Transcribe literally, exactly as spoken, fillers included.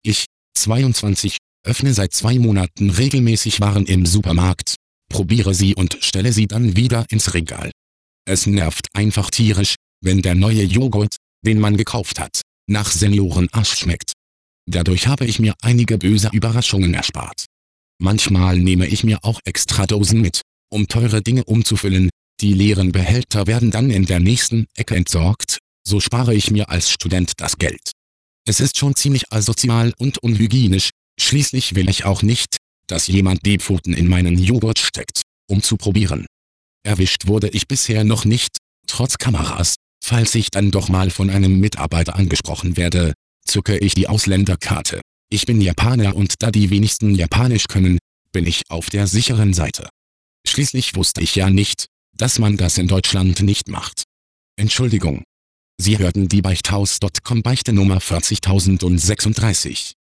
Ich, zweiundzwanzig, öffne seit zwei Monaten regelmäßig Waren im Supermarkt, probiere sie und stelle sie dann wieder ins Regal. Es nervt einfach tierisch, wenn der neue Joghurt, den man gekauft hat, nach Seniorenarsch schmeckt. Dadurch habe ich mir einige böse Überraschungen erspart. Manchmal nehme ich mir auch extra Dosen mit, um teure Dinge umzufüllen, die leeren Behälter werden dann in der nächsten Ecke entsorgt, so spare ich mir als Student das Geld. Es ist schon ziemlich asozial und unhygienisch, schließlich will ich auch nicht, dass jemand die Pfoten in meinen Joghurt steckt, um zu probieren. Erwischt wurde ich bisher noch nicht, trotz Kameras. Falls ich dann doch mal von einem Mitarbeiter angesprochen werde, zücke ich die Ausländerkarte. Ich bin Japaner und da die wenigsten Japanisch können, bin ich auf der sicheren Seite. Schließlich wusste ich ja nicht, dass man das in Deutschland nicht macht. Entschuldigung. Sie hörten die Beichthaus Punkt com Beichte Nummer vierzigtausendsechsunddreißig.